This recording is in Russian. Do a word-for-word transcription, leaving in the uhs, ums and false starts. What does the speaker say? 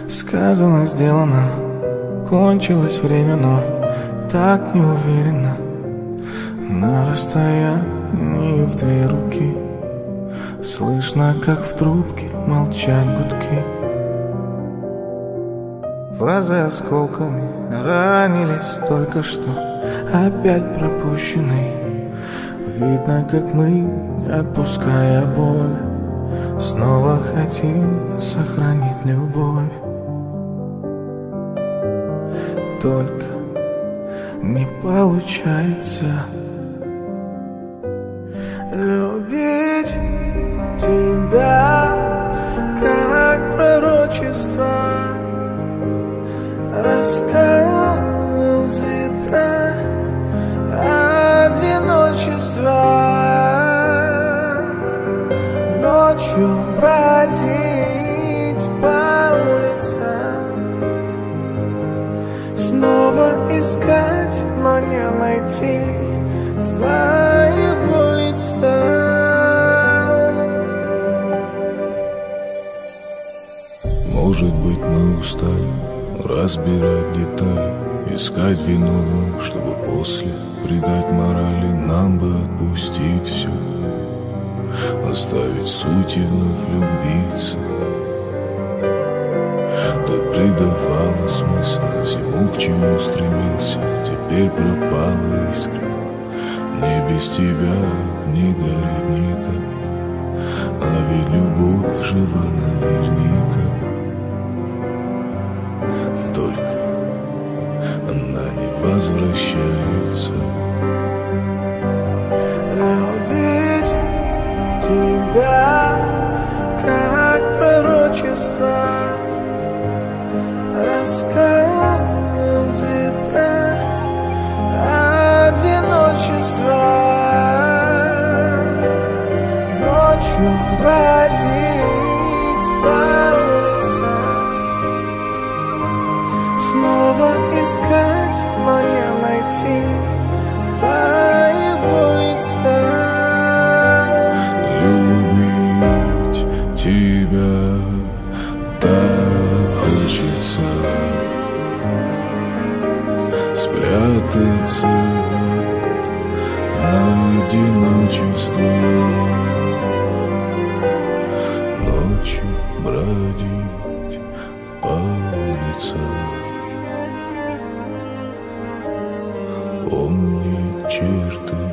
Сказано, сделано, кончилось время, но так неуверенно. На расстоянии в две руки слышно, как в трубке молчат гудки. Фразы осколками ранились только что, опять пропущены. Видно, как мы, не отпуская боль, снова хотим сохранить любовь. Только не получается любить тебя, как пророчество, рассказы про одиночество. Ночью бродить по улицам, снова искать, но не найти твоего лица. Может быть, мы устали разбирать детали, искать виновных, чтобы после придать морали. Нам бы отпустить все, оставить суть и вновь влюбиться. Ты придавала смысл всему, к чему стремился. Теперь пропала искра, мне без тебя не горит никак. А ведь любовь жива наверняка. Только она не возвращается. Любить тебя, как пророчество, рассказы про одиночество. Ночью бродить по улицам, снова искать, но не найти твоего лица. Любить тебя так хочется, спрятаться от одиночества. Ночью бродить по улицам, помнить черты